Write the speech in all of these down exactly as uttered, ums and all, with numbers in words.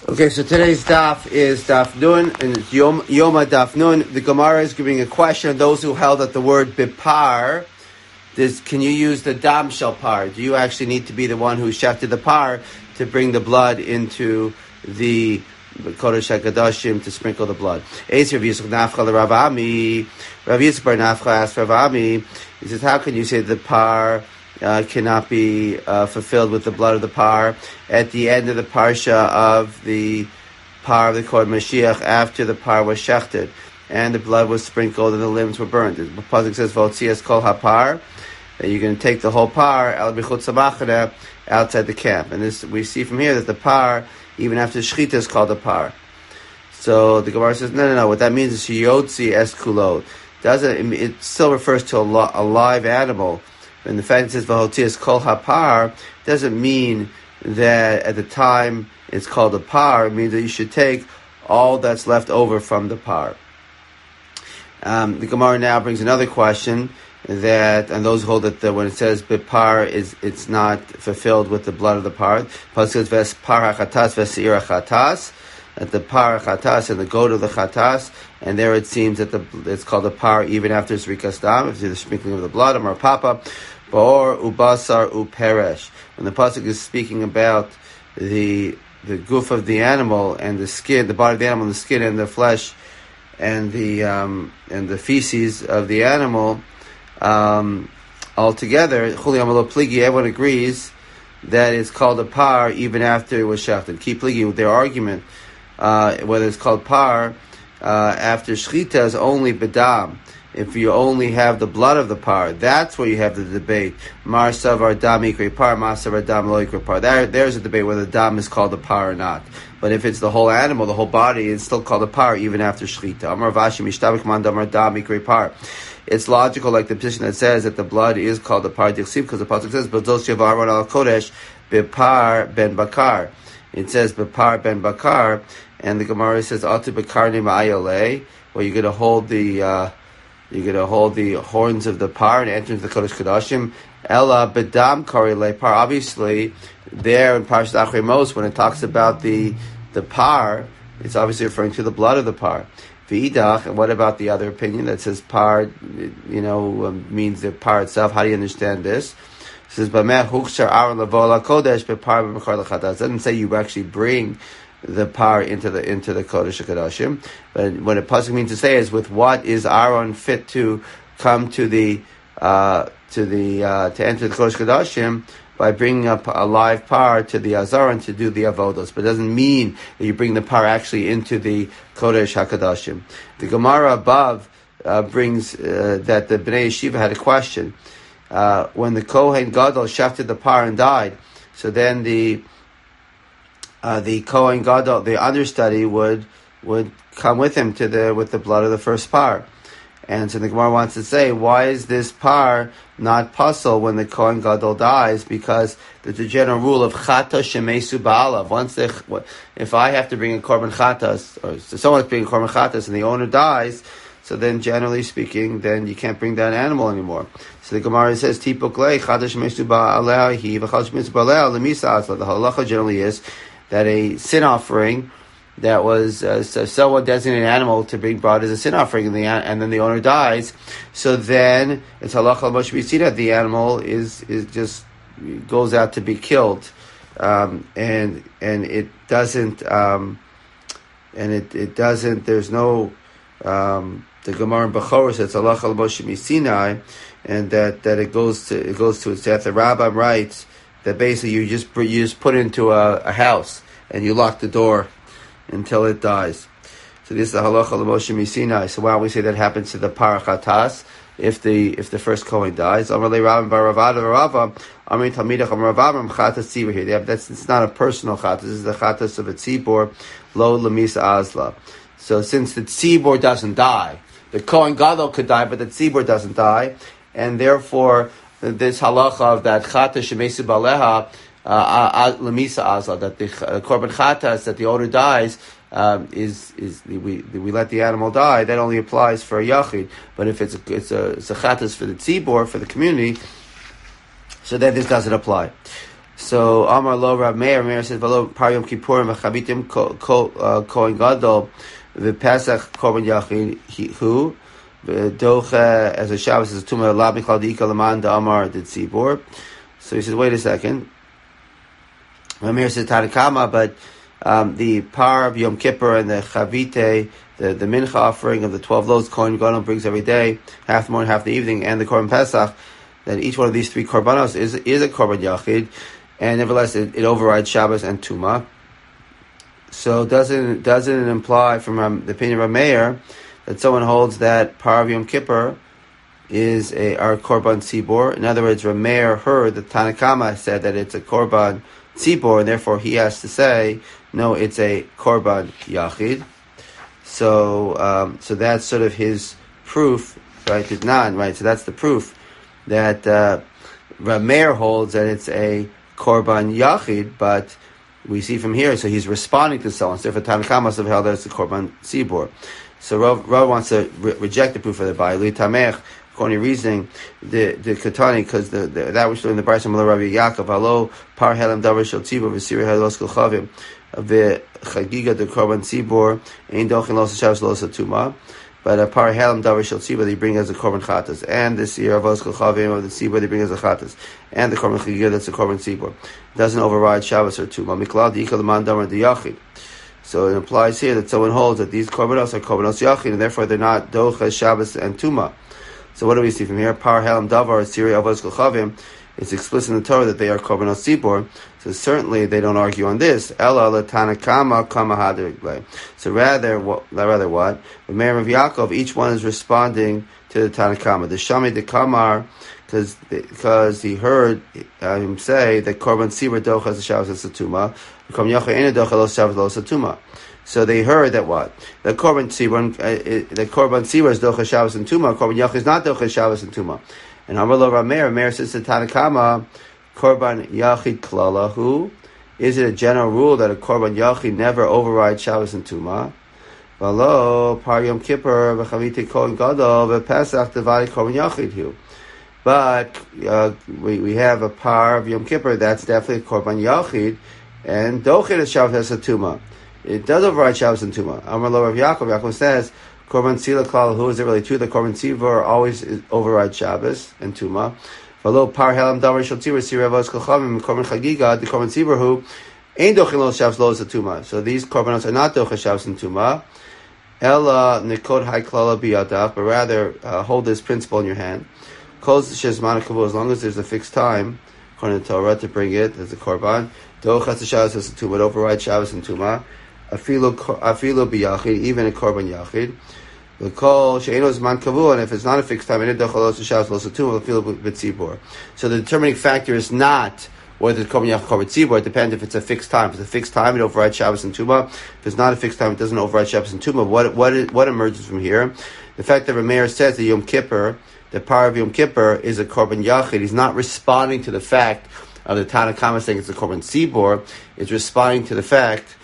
Okay, so today's daf is daf nun, and it's Yom, Yoma daf nun. The Gemara is giving a question of those who held that the word bipar, this, can you use the dam shel par? Do you actually need to be the one who shafted the par to bring the blood into the Kodesh HaKadoshim to sprinkle the blood? Eis Rav Yisrael Nafcha Rav Ami. Rav Yisrael Nafcha asked Rav Ami, he says, how can you say the par Uh, cannot be uh, fulfilled with the blood of the par at the end of the parsha of the par of the Kohen Mashiach after the par was shechted and the blood was sprinkled and the limbs were burned. The pasuk says Votzias kol hapar, that you're going to take the whole par al bichutz hamachana, outside the camp. And this we see from here that the par even after shechita is called a par. So the Gemara says no no no what that means is shiyotzi es kulot. Doesn't it still refers to a, lo- a live animal. And the fact that it says Vahotias kol hapar doesn't mean that at the time it's called a par. It means that you should take all that's left over from the par. Um, the Gemara now brings another question that, and those hold that the, when it says bipar is it's not fulfilled with the blood of the par. Pasuk says ves par hachatas vesir hachatas, at the par chatas and the goat of the chatas, and there it seems that the it's called a par even after it's rikas dam, if it's the sprinkling of the blood, amar papa, or ubasar uperesh. When the pasuk is speaking about the the goof of the animal and the skin, the body of the animal, the skin and the flesh, and the um, and the feces of the animal, um, altogether, chuli amalo pligi, everyone agrees that it's called a par even after it was shechted. Keep pligi with their argument. Uh, whether it's called par uh, after shechita is only bedam. If you only have the blood of the par, that's where you have the debate. Mar savar dam ikri par, mar savar dam lo ikri par. There, there's a debate whether the dam is called a par or not. But if it's the whole animal, the whole body, it's still called a par even after shechita. Amar vashi mishtabik man damar dam ikri par. It's logical, like the position that says that the blood is called a par dichsiv, because the pasuk says b'dos yavaron al kodesh b'par ben bakar. It says b'par ben bakar, and the Gemara says atu bakar ni'ayole, where you're going to hold the uh, you're going to hold the horns of the par and enter into the Kodesh Kodashim. Ella bedam kari le par. Obviously, there in Parashat Achrei Mos, when it talks about the the par, it's obviously referring to the blood of the par. V'idach, and what about the other opinion that says par, you know, um, means the par itself? How do you understand this? It says, "B'meh hukshar aron lavola kodesh b'par b'mechar l'chatas." It doesn't say you actually bring the par into the into the Kodesh HaKadoshim, but what it pasuk means to say is, with what is Aaron fit to come to the uh, to the uh, to enter the Kodesh HaKadoshim? By bringing up a live par to the Azaron to do the avodos, but it doesn't mean that you bring the par actually into the Kodesh HaKadoshim. The Gemara above uh, brings uh, that the Bnei Yeshiva had a question. Uh, when the Kohen Gadol shafted the par and died, so then the uh, the Kohen Gadol, the understudy, would would come with him to the with the blood of the first par. And so the Gemara wants to say, why is this par not puzzle when the Kohen Gadol dies? Because there's a general rule of chata shemesu ba'alav. Once they, if I have to bring a korban chatas, or someone's bringing a korban chatas and the owner dies, so then generally speaking, then you can't bring that animal anymore. So the Gemara says, tipuk lei chata shemesu ba'aleha hi v'chata shemesu ba'aleha lemisa asla. The halacha generally is that a sin offering that was uh, so someone designated an animal to bring brought as a sin offering, and, the, and then the owner dies. So then it's halacha moshe b'tzira. The animal is is just goes out to be killed, um, and and it doesn't um, and it, it doesn't. There's no um, the Gemara in Bechorah says halacha moshe b'Sinai, and that, that it goes to it goes to its death. The Rambam writes that basically you just you just put it into a, a house and you lock the door until it dies. So this is the halacha l'moshe misinai. So why don't we say that happens to the parachatas if the if the first Kohen dies? Amalei Rabban bar Ravada Rava Amri Talmidach Amar Ravavam chatas tzibur here. They have, that's it's not a personal chatas. This is the chatas of a tzibur lo lemisa azla. So since the tzibur doesn't die, the Kohen Gadol could die, but the tzibur doesn't die, and therefore this halacha of that chatas shemesu baleha. Uh, Lemisa Azla, that the uh, korban chatas, that the owner dies, um, is is we we let the animal die. That only applies for a yachid. But if it's a it's a, it's a chatas for the tzibor, for the community, so then this doesn't apply. So Amar Lo Rav Meir, Meir says, "V'lo par Yom Kippurim v'chavitim kohen gadol v'Pesach korban yachid hu v'docha as a Shabbos as a tumah la b'chal diika l'man da'amar did tzibor." So he says, "Wait a second." Rav Meir says Tanakama, but um, the par of Yom Kippur and the chavite, the the mincha offering of the twelve loaves kohen gadol brings every day, half the morning, half the evening, and the korban Pesach, that each one of these three korbanos is is a korban yachid. And nevertheless, it, it overrides Shabbos and Tumah. So doesn't doesn't it imply from um, the opinion of Meir that someone holds that Par of Yom Kippur is a our Korban Tzibor? In other words, Meir heard that Tanakama said that it's a Korban Tzibor, and therefore he has to say, no, it's a Korban Yachid. So um, so that's sort of his proof, right? Did not, right? So that's the proof that uh, Meir holds that it's a Korban Yachid, but we see from here, so he's responding to someone. So if a Tanakh must have held that it's a Korban Tzibor. So Rav, Rav wants to re- reject the proof of the Bai. Lui Tamech, according to reasoning, the the Katani, because the, the, that was in the Bryce of Rabbi Yaakov, Halo, Par Helam Davar Shel Tzibor, V'siri Halos Kulchavim, V'chagiga de Korban Tzibor, Ein Dochin Los Shabbos Los Tumah. But a par helam davar shel tzibur they bring as a korban chatas, and this year avos kochavim of the tzibur they bring as a chatas, and the korban chagigah that's a korban tzibur doesn't override Shabbos or Tumah. Miklal diikal man davar the yachid. So it implies here that someone holds that these korbanos are korbanos yachid, and therefore they're not docha Shabbos and Tumah. So what do we see from here? Par helam davar siri avos kochavim. It's explicit in the Torah that they are korbanos tzibur. So certainly they don't argue on this. Ela l'tanakama kama hadir. So rather, what, rather what? The Meir of Yaakov, each one is responding to the Tanakama. The Shami de Kamar, because because he heard uh, him say that korban tzibur docha as a Shabbos as a Tumah, korban yachid ena docha los Shabbos los Tumah. So they heard that what? The korban tzibur, uh, the korban tzibur is docha Shabbos and Tumah. Korban yachid is not docha Shabbos and Tumah. And Amar Lo Rav Meir, Meir says to Tanakama, Korban Yachid Klalahu. Is it a general rule that a Korban Yachid never overrides Shabbos and Tumah? V'lo Par Yom Kippur v'chavite Kohen Gadol v'Pesach devali Korban Yachid hu. But uh, we we have a Par of Yom Kippur that's definitely a Korban Yachid, and Dochid is Shabbos and Tumah. It does override Shabbos and Tumah. Amar Lo Rav Yaakov, Yaakov says, Korban Tzila Klalahu, is it really true that Korban Tzibur always overrides Shabbos and Tumah? V'lo par helam davar shel tzibur siri avos kochavim korban chagiga the korban tzibur who ein dochin los Shabbos los Tumah. So these korbanos are not docha Shabbos and Tumah. Ela nikod hai klala biyadav, but rather uh, hold this principle in your hand. Kol shezman kavu, as long as there's a fixed time according to Torah to bring it as a korban. Dochas Shabbos as a Tumah, it overrides Shabbos and Tumah. Afilu afilu biyachid, even a korban yachid. The call she'enos man kavu, and if it's not a fixed time, it dochalos Shabbos los Tumah feel b'tzibur. So the determining factor is not whether it's korban yachid korban tzibur. It depends if it's a fixed time. If it's a fixed time, it overrides Shabbos and Tumah. If it's not a fixed time, it doesn't override Shabbos and Tumah. What what what emerges from here? The fact that Rameir says that Yom Kippur, the power of Yom Kippur, is a korban yachid. He's not responding to the fact of the Tanakama saying it's a korban tzibur. It's responding to the fact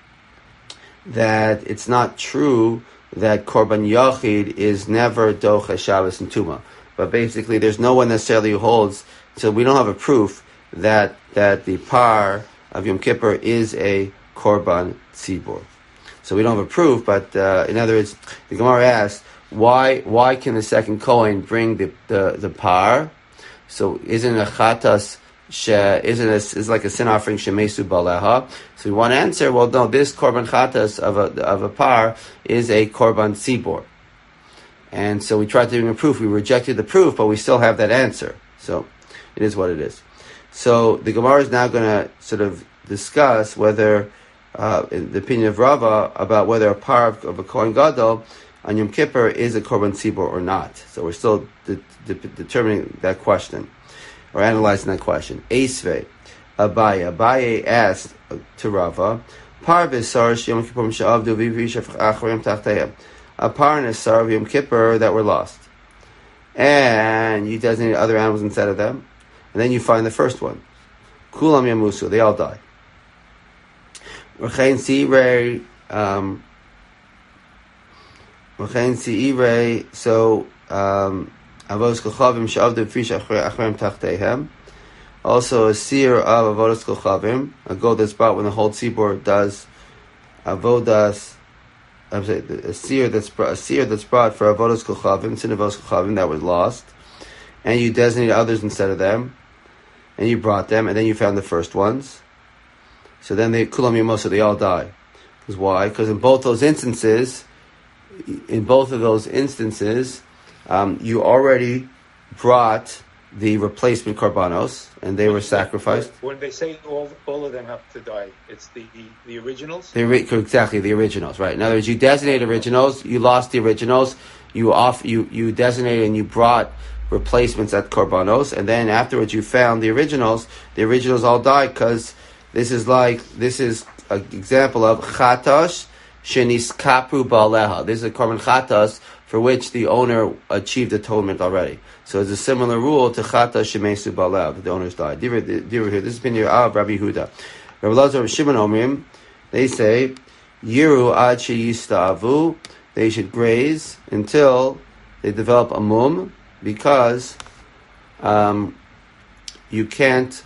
that it's not true that Korban Yachid is never Docha Shabbos and Tumah. But basically there's no one necessarily who holds, so we don't have a proof that that the par of Yom Kippur is a Korban Tzibur. So we don't have a proof, but uh, in other words, the Gemara asks, why why can the second Kohen bring the, the, the par? So isn't a Chatas She, isn't a, is like a sin offering shemesu baleha? So we want to answer, well, no, this korban chatas of a of a par is a korban tzibor, and so we tried to bring a proof. We rejected the proof, but we still have that answer. So it is what it is. So the Gemara is now going to sort of discuss whether, uh, in the opinion of Rava, about whether a par of, of a Kohen Gadol on Yom Kippur is a korban tzibor or not. So we're still de- de- determining that question, or analyzing that question. Esvei, Abaye. Abaye asked to Rava, Par v'sar Yom Kippur she'avdu v'vishav achrim tachteihem. A par and a sar of Yom Kippur that were lost, and you designate other animals instead of them, and then you find the first one. Kulam yamusu, they all die. Rechain si'irei, um, Rechain si'irei, so, um, Avos kochavim she'avdu v'vishav achrim tachteihem. Also, a seer of avodas kochavim, a goat that's brought when the whole tzibor does avodas. I'm saying a seer that's brought, a seer that's brought for avodas kochavim, sin avodas kochavim that was lost, and you designate others instead of them, and you brought them, and then you found the first ones. So then they kulam yamosa, they all die. Because why? Because in both those instances, in both of those instances, um, you already brought the replacement korbanos, and they were sacrificed. When they say all, all of them have to die, it's the the originals. The, exactly the originals, right? In other words, you designate originals, you lost the originals, you off, you you designated and you brought replacements at korbanos, and then afterwards you found the originals. The originals all died because this is like this is an example of chatas shenis kapru ba'aleha. This is a korban chatas for which the owner achieved atonement already. So it's a similar rule to chata shemesu ba'aleha, that the owners died. This has been your Av Rabbi Huda. Rabbi Lazar and Shimon Omrim, they say, Yiru ad sheyistavu, they should graze until they develop a mum, because um, you can't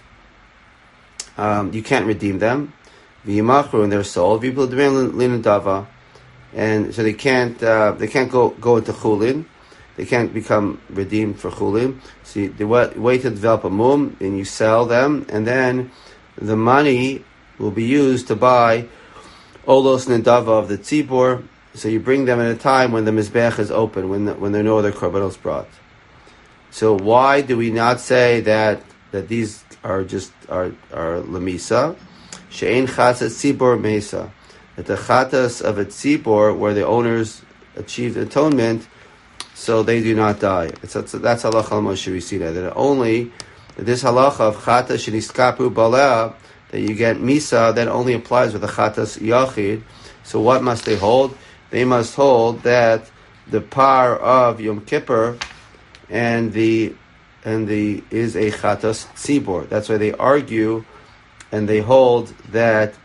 um, you can't redeem them. V'yimachru, and they're sold. People demand linadava, and so they can't uh, they can't go go into chulin. They can't become redeemed for chulin. So you, the way, way to develop a mum, and you sell them, and then the money will be used to buy olos nedava of the tzibor. So you bring them at a time when the mizbech is open, when the, when there are no other korbanos brought. So why do we not say that that these are just are are lemisa? She'ein chatas tzibor mesa. That the chatas of a tzibor, where the owners achieved atonement, so they do not die. It's, that's that's halacha Moshe we see that that only that this halacha of chatas sheniskapu balea, that you get misa, that only applies with the chatas yachid. So what must they hold? They must hold that the par of Yom Kippur and the and the is a chatas tzibor. That's why they argue and they hold that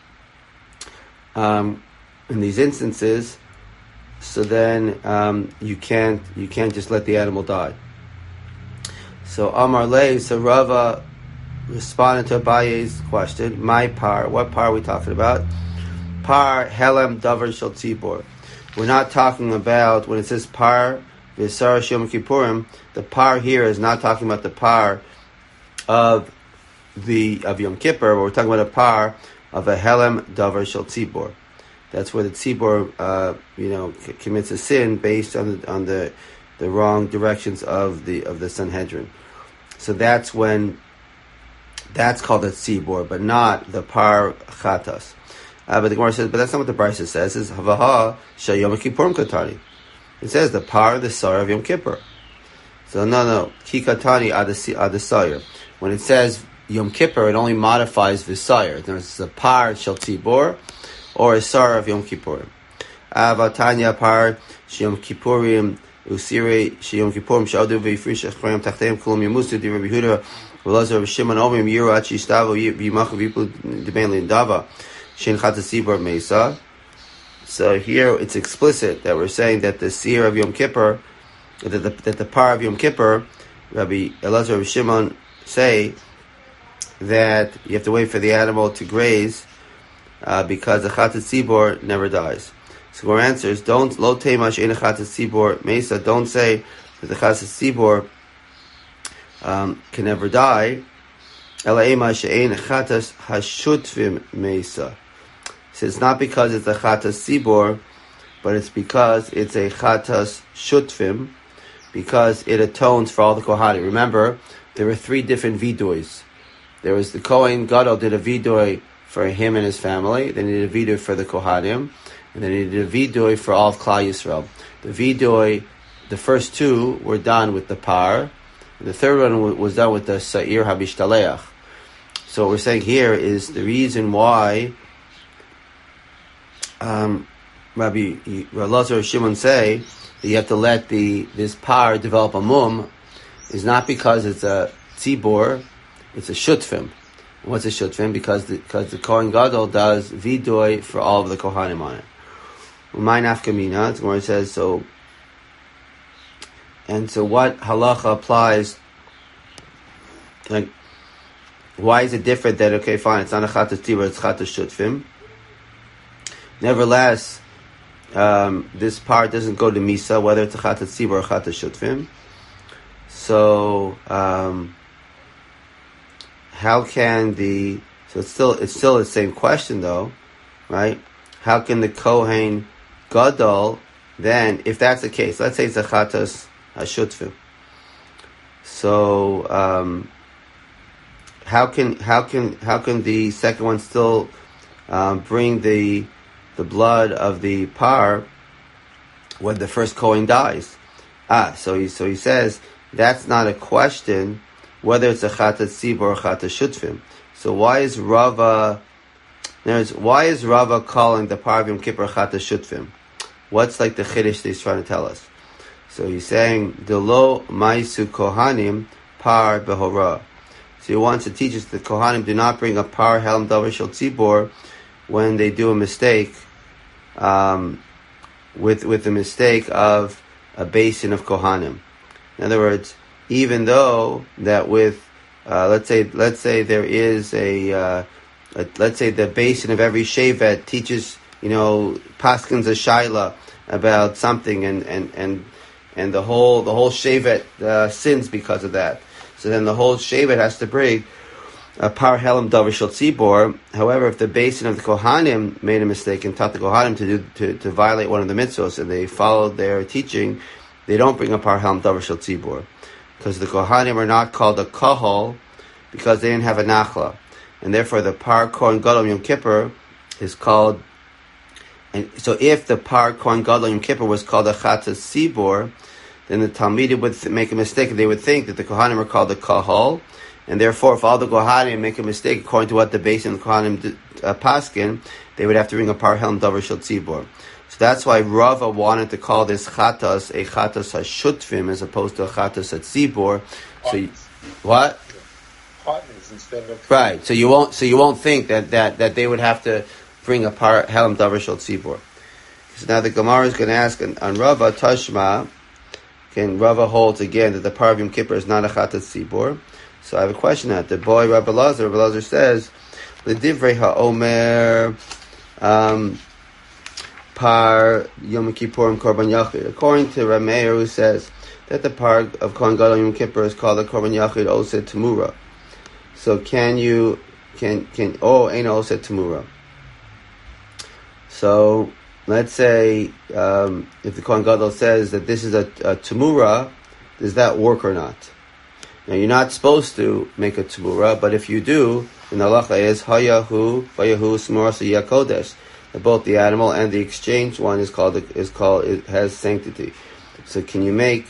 um, in these instances. So then um, you can't you can't just let the animal die. So Amar Lei, so Rava responded to Abaye's question. My par, what par are we talking about? Par helem davar shel tzibor. We're not talking about when it says par v'sar Yom Kippurim. The par here is not talking about the par of the of Yom Kippur, but we're talking about a par of a helem davar shel tzibor. That's where the tzibor, uh, you know, c- commits a sin based on the, on the the wrong directions of the of the Sanhedrin. So that's when that's called a tzibor, but not the par chatas. Uh, but the Gemara says, but that's not what the Brisa says. It's havaha shayom kippurim katani. It says the par the sar of Yom Kippur. So no, no, ki katani adasayir. When it says Yom Kippur, it only modifies visayir. There's a par shel tzibor, or a sar of Yom Kippurim. Avatanya par sheyom Kippurim usire sheyom Kippurim shadu veifrish achrayim tachteim kulam yamusu di Rabbi Huda v'lazar v'shimon omrim yiru at shishtavu v'yimachu v'yipul d'bein l'indava shein chatas tzibor mesa. So here it's explicit that we're saying that the seer of Yom Kippur, that the, that the par of Yom Kippur, Rabbi Elazar and Shimon say that you have to wait for the animal to graze uh, because the chatas tzibor never dies. So our answer is don't lo teimash ein chatas tzibor mesa. Don't say that the chatas tzibor um, can never die. Ela emash ein chatas hashutvim mesa. So it's not because it's a chatas tzibor, but it's because it's a chatas shutvim, because it atones for all the kohanim. Remember, there were three different vidoys. There was the Kohen Gadol did a vidoy for him and his family. Then he did a vidoy for the kohanim, and then he did a vidoy for all of Klal Yisrael. The vidoy, the first two were done with the par, and the third one was done with the sa'ir habishtaleach. So what we're saying here is the reason why Um, Rabbi Elazar Shimon say that you have to let the this par develop a mum is not because it's a tzibor, it's a shutfim. What's a shutfim? Because the, because the Kohen Gadol does vidoy for all of the kohanim on it. My nafkamina, it's where it says so. And so, what halacha applies? Like why is it different that, okay, fine, it's not a chatas tzibur, it's chatas shutfim. Nevertheless, um, this part doesn't go to misa, whether it's a chatas tzibur or chatas shutfim. So, um, how can the, so it's still, it's still the same question though, right? How can the Kohen Gadol then, if that's the case, let's say it's a chatas hashutfim. So, um, how can how can how can the second one still um, bring the the blood of the par when the first Kohen dies? Ah, so he so he says that's not a question whether it's a chatas tzibur or chatas shutfim. So why is Rava? There's why is Rava calling the par of Yom Kippur chatas shutfim? What's like the chiddush that he's trying to tell us? So he's saying delo maisu kohanim par behora. So he wants to teach us that Kohanim do not bring a par helm davar shel tzibor when they do a mistake, um, with with the mistake of a basin of Kohanim. In other words, even though that with uh, let's say let's say there is a, uh, a let's say the basin of every shevet teaches, you know, paskins a shaila about something, and and and and the whole the whole shevet uh, sins because of that. So then the whole shevet has to bring a par helam davar shel tzibor. However, if the basin of the Kohanim made a mistake and taught the Kohanim to do to, to violate one of the mitzvos, and they followed their teaching, they don't bring a par helam davar shel tzibor, because the Kohanim are not called a kahal because they didn't have a nachla, and therefore the par kohen gadol Yom Kippur is called. And so, if the par kohen gadol Yom Kippur was called a chatas tzibor, then the Talmidim would th- make a mistake. They would think that the Kohanim are called the Kahal, and therefore, if all the Kohanim make a mistake according to what the base in the Kohanim uh, paskin, they would have to bring a par helm davar shel tzibor. So that's why Rava wanted to call this chatas a chatas hashutfim as opposed to a chatas hatzibor. So, you, what? Instead of right. So you won't. So you won't think that, that, that they would have to bring a par helm davar shel tzibor. So now the Gemara is going to ask on, on Rava Tashma. Can Rava holds again that the par of Yom Kippur is not a chatas tzibor? So I have a question at the boy Rabbi Lazar. Rabbi Lazar says, "L'divrei ha'omer um, par Yom Kippurim korban yachid." According to Rameir, who says that the par of Kohen Gadol Yom Kippur is called a korban yachid oseh temura. So can you can can oh ain't oseh temura? So let's say um, if the Kohen Gadol says that this is a, a temura, does that work or not? Now you're not supposed to make a temura, but if you do, then the halacha is hayahu vayahu smorasa yakodesh. Both the animal and the exchange one is called is called it has sanctity. So can you make?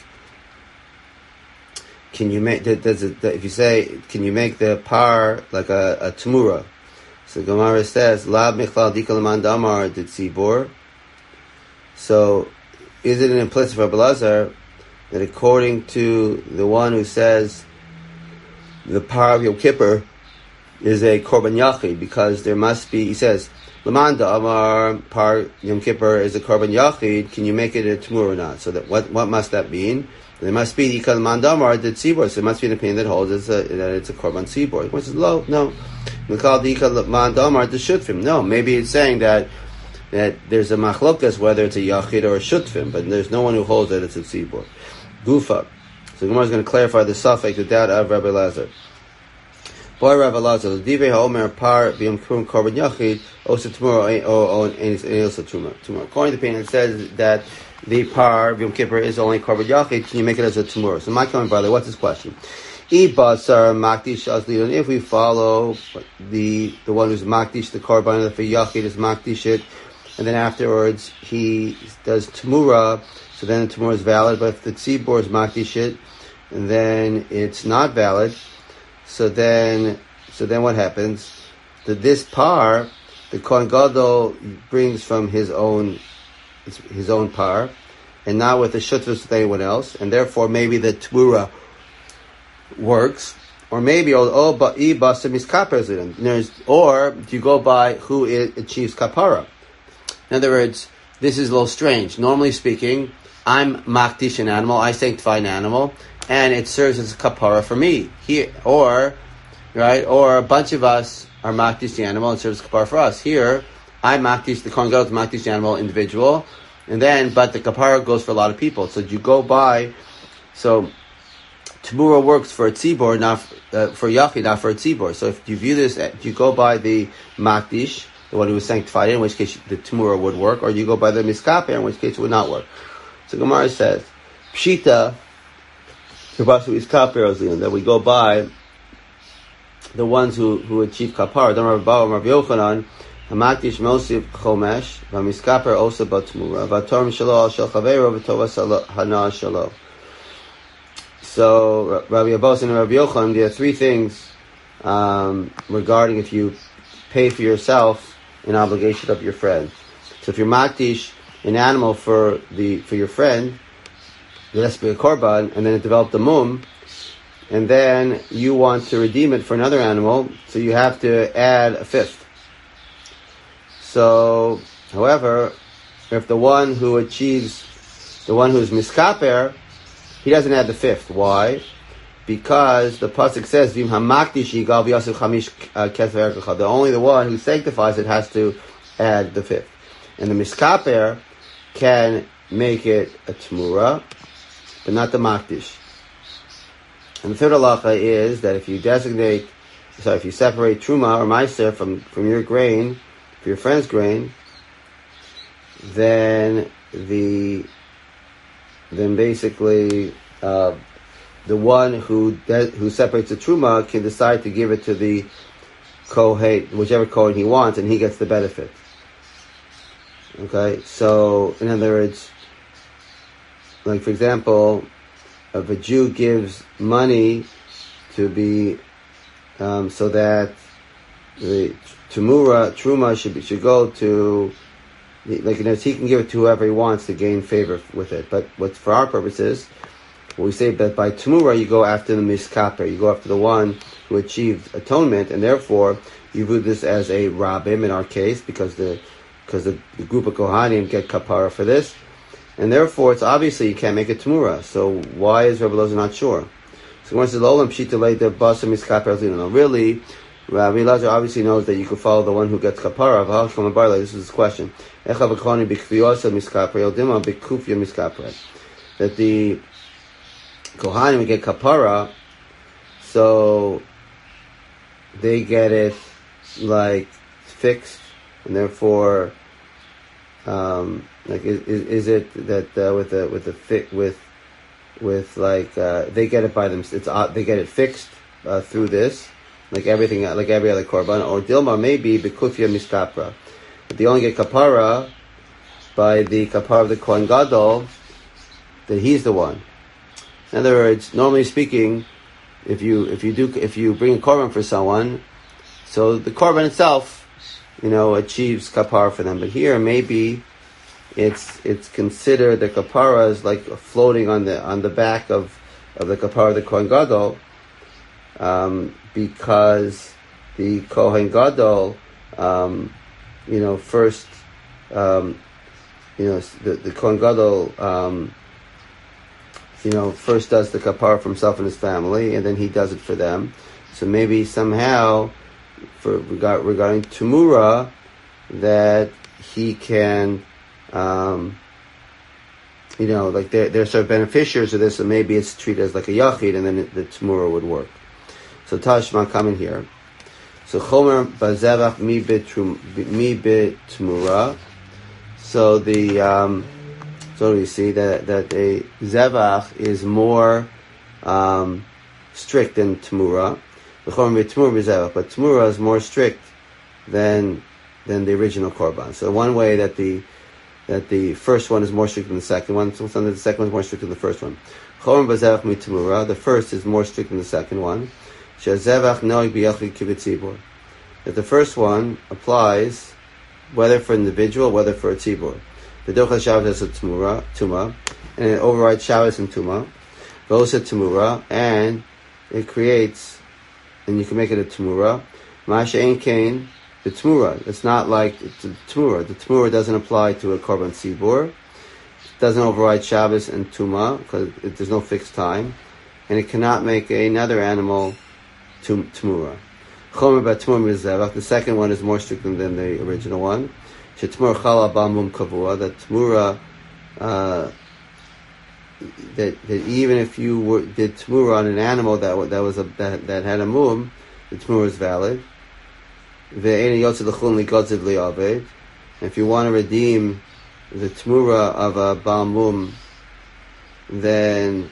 Can you make? Does it, if you say, can you make the par like a, a temura? So Gemara says lab michlal dikalaman damar did tzibor. So, is it an implicit for Belazar that according to the one who says the par of Yom Kippur is a korban yachid, because there must be, he says, Lamanda Amar par Yom Kippur is a korban yachid, can you make it a temur or not? So that what what must that mean? There must be the Lamanda Amar the tzibor, so it must be an opinion that holds it's a, that it's a korban tzibor. Which is low, no. Mikal the Lamanda Amar the shutfim, no. Maybe it's saying that that there's a machlokas whether it's a yachid or a shutfim, but there's no one who holds that it's a tzibor. Gufa. So Gemara is going to clarify the suffix, the doubt of Rabbi Lazar. Boy Rabbi Lazar, Divrei ha'omer par b'yom kippurim korban yachid osa temura or any osa temura. According to the opinion, it says that the par b'yom kippur is only korban yachid. Can you make it as a temura? So my comment, brother, what's his question? If we follow the the one who's makdish the korban for yachid is makdish it, and then afterwards he does temura, so then the temura is valid. But if the tzibor is makdish it, and then it's not valid, so then so then what happens? That this par, the Kohen Gadol brings from his own his own par, and not with the shutfus with anyone else, and therefore maybe the temura works, or maybe oh but e basa miskaper, or do you go by who it achieves kapara? In other words, this is a little strange. Normally speaking, I'm makdish an animal, I sanctify an animal, and it serves as a kapara for me. Here, or right? Or a bunch of us are makdish the animal and serves kapara for us. Here, I makdish the kohen gadol, makdish the animal individual, and then but the kapara goes for a lot of people. So you go by, so Tamura works for a tzibor, not uh, for yachid, not for a tzibor. So if you view this, you go by the makdish, the one who was sanctified, in which case the Tamura would work, or you go by the miskaper, in which case it would not work. So Gemara says, Pshita, that we go by the ones who, who achieve kapara. Don't Rav Bava, Rav Yochanan, Hamakdish Mosif Chomesh, Vamiskaper Osa Batmura, Vator Mishalo Shel Chavero, Vatova Hana Shalo. So Rabbi Abbas and Rabbi Yochanan, there are three things um, regarding if you pay for yourself an obligation of your friend. So if you're makdish an animal for the for your friend, it has to be a korban, and then it developed a mum, and then you want to redeem it for another animal, so you have to add a fifth. So, however, if the one who achieves, the one who's miskaper, he doesn't add the fifth. Why? Because the pasuk says, "Vim hamakdish yigal v'yasif chamish kesef erkecha." The only the one who sanctifies it has to add the fifth, and the miskaper can make it a tmura, but not the makdish. And the third halacha is that if you designate, sorry, if you separate truma or meiser from from your grain, from your friend's grain, then the then basically uh, the one who de- who separates the truma can decide to give it to the kohen, whichever kohen he wants, and he gets the benefit. Okay, so in other words, like for example, if a Jew gives money to be um, so that the Tumura truma should be, should go to, like, you know, he can give it to whoever he wants to gain favor with it. But what's for our purposes, we say that by Tumura you go after the miskaper, you go after the one who achieved atonement, and therefore you view this as a rabbim in our case, because the because the, the group of kohanim get kapara for this, and therefore it's obviously you can't make a Tumura. So why is Rabbi Elazar not sure? So when it says Olam Pshita Leida Basa Miskaper, no, really, Rabbi Elazar obviously knows that you can follow the one who gets kapara. This is his question. That the kohanim get kapara, so they get it like fixed, and therefore, um, like is, is it that uh, with the with the fi- with with like uh, they get it by them? It's uh, they get it fixed uh, through this. Like everything, like every other korban, or Dilma maybe bekufya miskapra, but they only get kapara by the kapara of the kohen gadol, that he's the one. In other words, normally speaking, if you if you do if you bring a korban for someone, so the korban itself, you know, achieves kapara for them. But here maybe it's it's considered the kapara is like floating on the on the back of of the kapara of the kohen gadol. Um, because the Kohen Gadol, um, you know, first, um, you know, the, the Kohen Gadol, um, you know, first does the kapara for himself and his family, and then he does it for them. So maybe somehow, for regard, regarding Tumura, that he can, um, you know, like they're, they're sort of beneficiaries of this, so maybe it's treated as like a yachid, and then it, the Tumura would work. So Tashma coming here. So Chomer bazevach mi betmura. So the um, so we see that that a zevach is more um, strict than tmura. The Chomer betmura bezevach, but tmura is more strict than than the original korban. So one way that the that the first one is more strict than the second one. So the second one is more strict than the first one. Chomer bazevach mi tmura. The first is more strict than the second one. That the first one applies whether for an individual, whether for a tzibur. The Dochas Shabbos has a tumura, tuma, and it overrides Shabbos and tuma. Goes a tumura, and it creates, and you can make it a tumura. Masha ein kain, the tumura. It's not like it's a tumura. The tumura doesn't apply to a korban tzibur. It doesn't override Shabbos and tuma because there's no fixed time, and it cannot make another animal Tmura. Chomer b'Tmura mizevach. The second one is more strict than the original one. Shetmura chala b'mum kavua. That Tmura, uh, that that even if you were, did Tmura on an animal that that was a that, that had a mum, the Tmura is valid. Ve'ena yotze l'chulin ligodziv li'aved. If you want to redeem the Tmura of a Baal Mum, then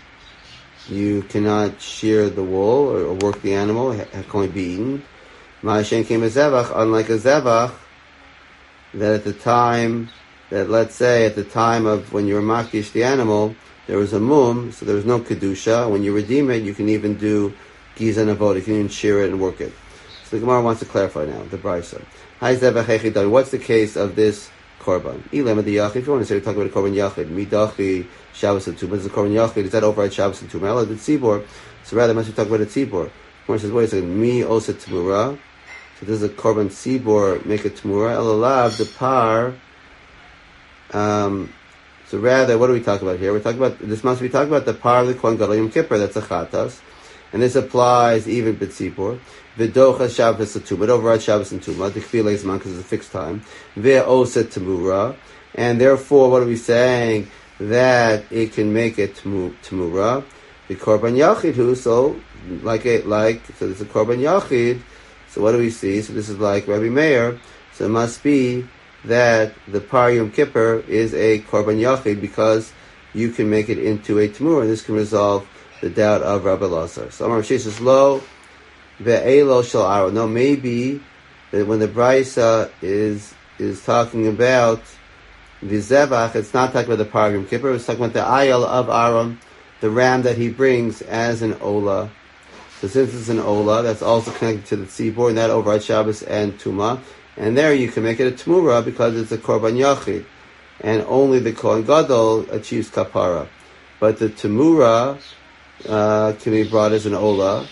you cannot shear the wool or, or work the animal. It can only be eaten. Ma'ashen came a zevach, unlike a zevach, that at the time, that let's say at the time of when you were makish the animal, there was a mum, so there was no kedusha. When you redeem it, you can even do gizan avod. You can even shear it and work it. So the Gemara wants to clarify now, the Brisa. Hi zevach echidai. What's the case of this korban? Ilema the yachid. If you want to say, we're talking about a korban yachid. Midachi Shabbos and Tumah. Is a korban yachid? Is that override Shabbos and Tumah? Ela the tzibor. So rather, must be talking about a tzibor. Gemara says, wait a second. Mi osa tmura. So this is a korban tzibor. Make a tmura. Ela lav the par. Um. So rather, what are we talking about here? We're talking about this. Must be talking about the par of the Kohen Gadol Yom Kippur. That's a chatas, and this applies even b'tzibor. V'docha Shabbos and Tumah. It overrides Shabbos and Tumah. The kfila is man because it's a fixed time. Ve'osa tmura. And therefore, what are we saying? That it can make it tmura. The korban yachid who, so, like a, like, so it's a korban yachid. So what do we see? So this is like Rabbi Meir. So it must be that the par Yom Kippur is a korban yachid because you can make it into a tmura, and this can resolve the doubt of Rabbi Lazar. So Amar Sheish is low. Ve'elo shel aro. No, maybe that when the Brisa is is talking about the zevach, it's not talking about the par Yom Kippur. It's talking about the ayal of Aaron, the ram that he brings as an ola. So since it's an ola, that's also connected to the tzibor, and that overrides Shabbos and Tumah. And there you can make it a tmura because it's a korban yachid, and only the Kohen Gadol achieves kapara. But the tmura uh, can be brought as an ola,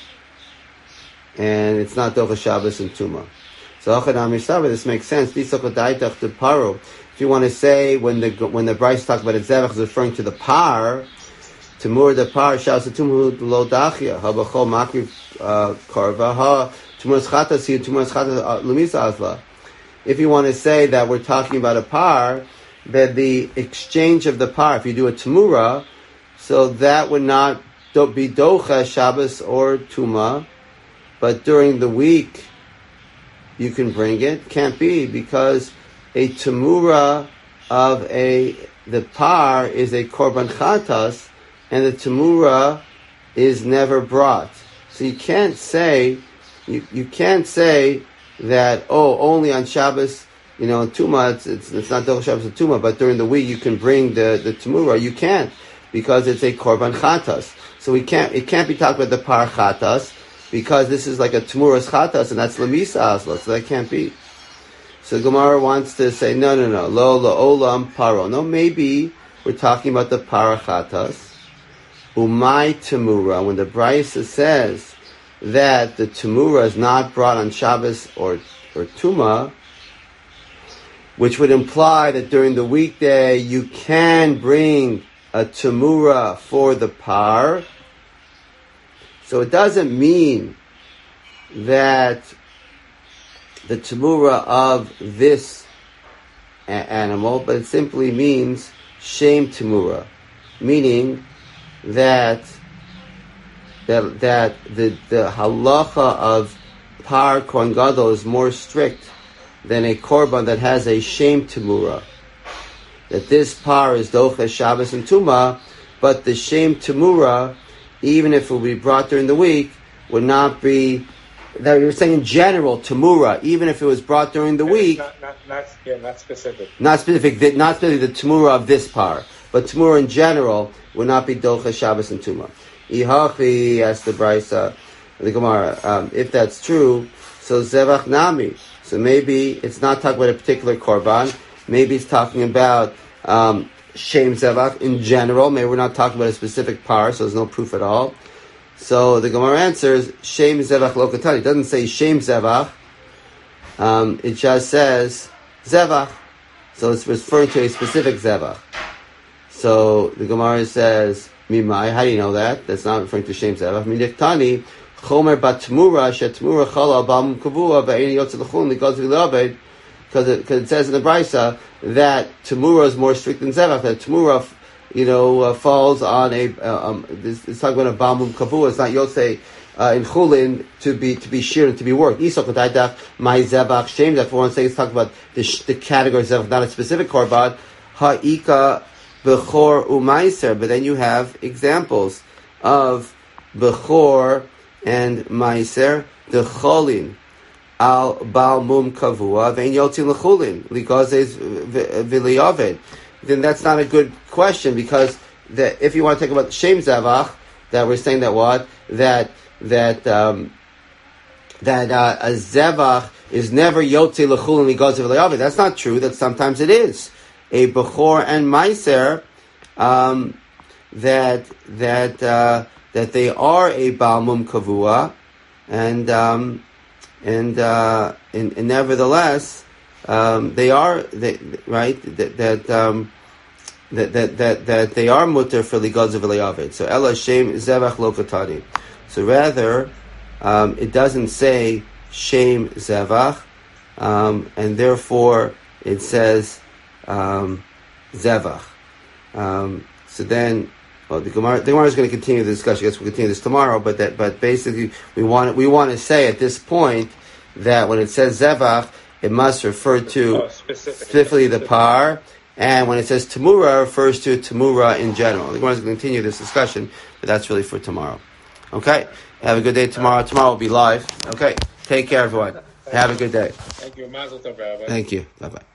and it's not docha Shabbos and Tumah. So this makes sense. If you want to say when the when the Bryce talks about a zevach is referring to the par, Tamur the par Shabbos and Tumah lo dachia habachol makriv karva ha Tumuras chatas here Tumuras chatas lumisa azla. If you want to say that we're talking about a par, that the exchange of the par, if you do a Tamura, so that would not be docha Shabbos or Tumah. But during the week, you can bring it. Can't be, because a tamura of a the par is a korban chatas, and the tamura is never brought. So you can't say you you can't say that oh only on Shabbos, you know, on Tumah it's it's, it's not Docha Shabbos or Tumah, but during the week you can bring the the tamura. You can't, because it's a korban chatas. So we can't it can't be talking about the par chatas, because this is like a Tmuras Chatas, and that's Lamisa Asla, so that can't be. So Gemara wants to say, no, no, no, Lo Lo Olam Paro. No, maybe we're talking about the Para Chatas. Umay Tamura, when the Brisa says that the Tamura is not brought on Shabbos or, or Tuma, which would imply that during the weekday you can bring a Tamura for the Par. So it doesn't mean that the tamura of this a- animal, but it simply means shame tamura, meaning that that that the the halacha of par Kohen Gadol is more strict than a korban that has a shame tamura. That this par is docha Shabbos and Tumah, but the shame tamura, even if it would be brought during the week, would not be, that you're saying in general, Tamura, even if it was brought during the week. Not, not, not, yeah, not specific. Not specific, not specifically the Tamura of this par, but Tamura in general would not be Docha, Shabbos, and Tumah. Ihachi, asked the Brisa, the Gemara, um, if that's true, so Zevach Nami. So maybe it's not talking about a particular Korban, maybe it's talking about, um, Shem Zevach in general. Maybe we're not talking about a specific par, so there's no proof at all. So the Gemara answers, Shem Zevach Lokatani. It doesn't say Shem Zevach. Um, it just says Zevach. So it's referring to a specific Zevach. So the Gemara says, Mimai, how do you know that? That's not referring to Shem Zevach. Midiktani, Chomer batmura shetmura chala bam kavua ve'eni yotze l'chulin because v'le'aved, because it, it says in the Brisa that Tamura is more strict than Zevach, that Tamura, you know, uh, falls on a, uh, um, this, it's talking about a Bamum Kavua, it's not Yotze, uh, in Chulin to be, to be sheared and to be worked. Isok V'taydach, my Zevach, Shem, that for one second, it's talking about the, the category of Zevach, not a specific korban, Ha'ika Bechor Umaiser, but then you have examples of Bechor and Maiser, the Cholin, Al Baal Mum Kavua Vein Yotzin L'Chulin Ligazes V'Liyaved. Then that's not a good question, because that if you want to talk about Shem Zevach, that we're saying that what that that um, that uh, a Zevach is never Yotzin L'Chulin Ligazes V'Liyaved. That's not true. That sometimes it is a Bechor and Meiser um, that that uh, that they are a Baal Mum Kavua and. Um, And, uh, and, and nevertheless, um, they are, they, right, that, that, um, that, that, that, that they are mutter for ligad v'le'avid. So, Ela Shem Zevach Lo Katani. So rather, um, it doesn't say Shem Zevach, um, and therefore it says, um, Zevach. Um, so then, well, the Gemara, the Gemara is going to continue the discussion. I guess we'll continue this tomorrow. But that, but basically, we want we want to say at this point that when it says zevach, it must refer to oh, specifically the par, and when it says tamura, it refers to tamura in general. The Gemara is going to continue this discussion, but that's really for tomorrow. Okay, have a good day tomorrow. Tomorrow will be live. Okay, take care, everyone. Have a good day. Thank you. Mazel tov, Rabbi. Thank you. Bye bye.